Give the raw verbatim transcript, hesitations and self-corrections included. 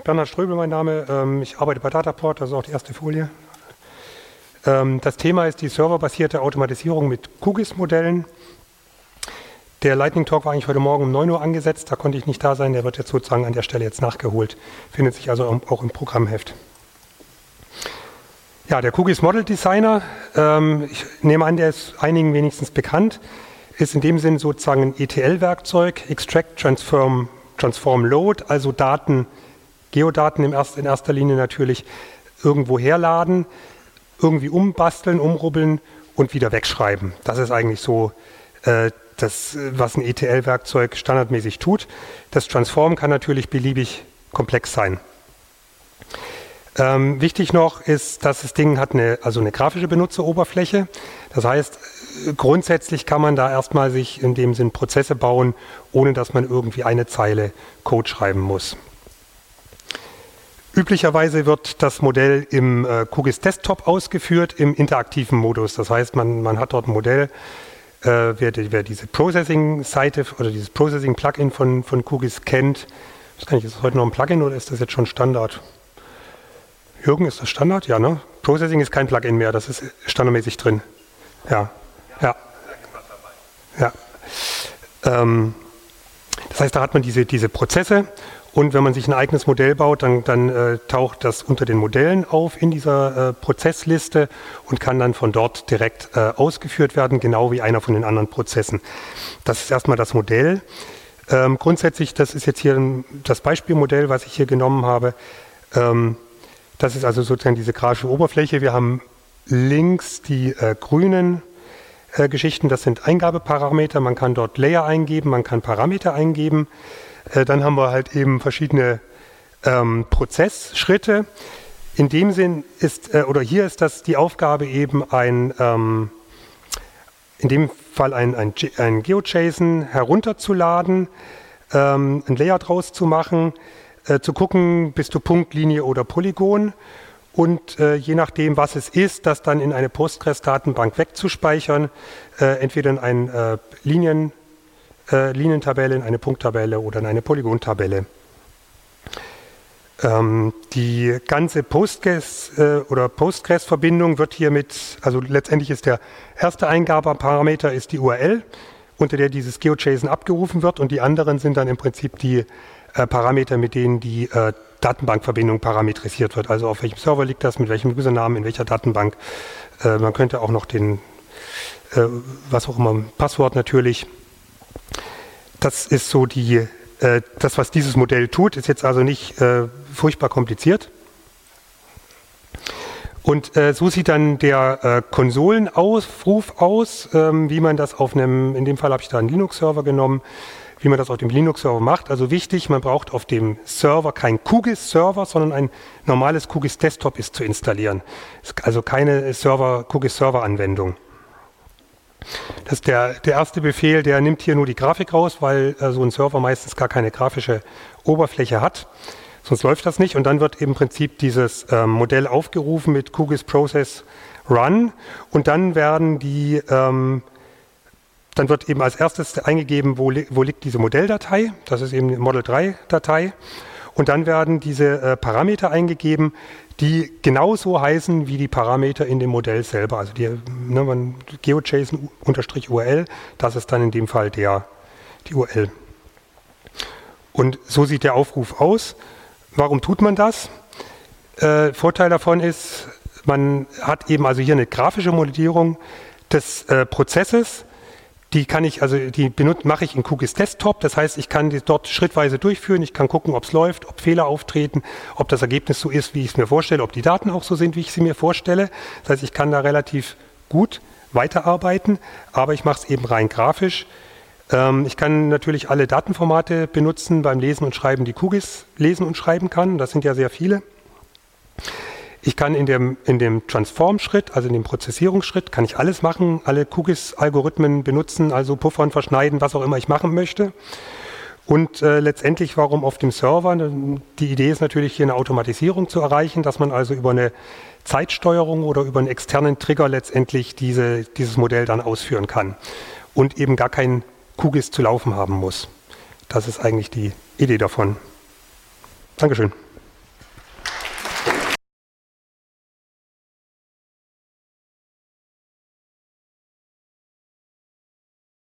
Bernhard Ströbel mein Name. Ähm, ich arbeite bei Dataport, das ist auch die erste Folie. Ähm, das Thema ist die serverbasierte Automatisierung mit QGIS-Modellen. Der Lightning Talk war eigentlich heute Morgen um neun Uhr angesetzt, da konnte ich nicht da sein, der wird jetzt sozusagen an der Stelle jetzt nachgeholt. Findet sich also auch im Programmheft. Ja, der QGIS Model Designer, ähm, ich nehme an, der ist einigen wenigstens bekannt, ist in dem Sinn sozusagen ein E T L-Werkzeug, Extract, Transform, Transform, Load, also Daten, Geodaten im erst, in erster Linie natürlich irgendwo herladen, irgendwie umbasteln, umrubbeln und wieder wegschreiben. Das ist eigentlich so äh, das, was ein E T L-Werkzeug standardmäßig tut. Das Transform kann natürlich beliebig komplex sein. Ähm, wichtig noch ist, dass das Ding hat eine, also eine grafische Benutzeroberfläche. Das heißt, grundsätzlich kann man da erstmal sich in dem Sinn Prozesse bauen, ohne dass man irgendwie eine Zeile Code schreiben muss. Üblicherweise wird das Modell im äh, QGIS Desktop ausgeführt, im interaktiven Modus. Das heißt, man, man hat dort ein Modell, äh, wer, die, wer diese Processing-Seite oder dieses Processing-Plugin von, von QGIS kennt. Ich weiß gar nicht, ist das heute noch ein Plugin oder ist das jetzt schon Standard? Jürgen, ist das Standard? Ja, ne? Processing ist kein Plugin mehr, das ist standardmäßig drin. Ja, ja. Ja. Ähm, das heißt, da hat man diese, diese Prozesse und wenn man sich ein eigenes Modell baut, dann, dann äh, taucht das unter den Modellen auf in dieser äh, Prozessliste und kann dann von dort direkt äh, ausgeführt werden, genau wie einer von den anderen Prozessen. Das ist erstmal das Modell. Ähm, grundsätzlich, das ist jetzt hier ein, das Beispielmodell, was ich hier genommen habe. Ähm, Das ist also sozusagen diese grafische Oberfläche. Wir haben links die äh, grünen äh, Geschichten, das sind Eingabeparameter. Man kann dort Layer eingeben, man kann Parameter eingeben. Äh, dann haben wir halt eben verschiedene ähm, Prozessschritte. In dem Sinn ist, äh, oder hier ist das die Aufgabe eben ein, ähm, in dem Fall ein, ein, ein GeoJSON herunterzuladen, ähm, ein Layer draus zu machen, Äh, zu gucken, bist du Punkt, Linie oder Polygon und äh, je nachdem, was es ist, das dann in eine Postgres-Datenbank wegzuspeichern, äh, entweder in eine äh, Linien, äh, Linientabelle, in eine Punkttabelle oder in eine Polygontabelle. Ähm, die ganze Postgres äh, oder Postgres-Verbindung wird hier mit, also letztendlich ist der erste Eingabeparameter ist die U R L, unter der dieses GeoJSON abgerufen wird und die anderen sind dann im Prinzip die Äh, Parameter, mit denen die äh, Datenbankverbindung parametrisiert wird. Also auf welchem Server liegt das, mit welchem Usernamen, in welcher Datenbank. Äh, man könnte auch noch den, äh, was auch immer, Passwort natürlich. Das ist so die, äh, das, was dieses Modell tut, ist jetzt also nicht äh, furchtbar kompliziert. Und äh, so sieht dann der äh, Konsolenaufruf aus, ähm, wie man das auf einem, in dem Fall habe ich da einen Linux-Server genommen, wie man das auf dem Linux-Server macht. Also wichtig, man braucht auf dem Server kein QGIS-Server, sondern ein normales QGIS-Desktop ist zu installieren. Also keine Server, QGIS-Server-Anwendung. Das ist der, der erste Befehl, der nimmt hier nur die Grafik raus, weil äh, so ein Server meistens gar keine grafische Oberfläche hat. Sonst läuft das nicht. Und dann wird im Prinzip dieses äh, Modell aufgerufen mit QGIS Process Run. Und dann werden die ähm, Dann wird eben als erstes eingegeben, wo, li wo liegt diese Modelldatei. Das ist eben die Model drei Datei. Und dann werden diese äh, Parameter eingegeben, die genauso heißen wie die Parameter in dem Modell selber. Also die, ne, man, GeoJSON-U R L, das ist dann in dem Fall der, die U R L. Und so sieht der Aufruf aus. Warum tut man das? Äh, Vorteil davon ist, man hat eben also hier eine grafische Modellierung des äh, Prozesses. Die kann ich, also die benutze, mache ich in QGIS Desktop, das heißt, ich kann die dort schrittweise durchführen, ich kann gucken, ob es läuft, ob Fehler auftreten, ob das Ergebnis so ist, wie ich es mir vorstelle, ob die Daten auch so sind, wie ich sie mir vorstelle. Das heißt, ich kann da relativ gut weiterarbeiten, aber ich mache es eben rein grafisch. Ähm, ich kann natürlich alle Datenformate benutzen beim Lesen und Schreiben, die QGIS lesen und schreiben kann, das sind ja sehr viele. Ich kann in dem, in dem Transform-Schritt, also in dem Prozessierungsschritt, kann ich alles machen, alle QGIS-Algorithmen benutzen, also puffern, verschneiden, was auch immer ich machen möchte. Und äh, letztendlich, warum auf dem Server? Die Idee ist natürlich, hier eine Automatisierung zu erreichen, dass man also über eine Zeitsteuerung oder über einen externen Trigger letztendlich diese, dieses Modell dann ausführen kann und eben gar kein QGIS zu laufen haben muss. Das ist eigentlich die Idee davon. Dankeschön.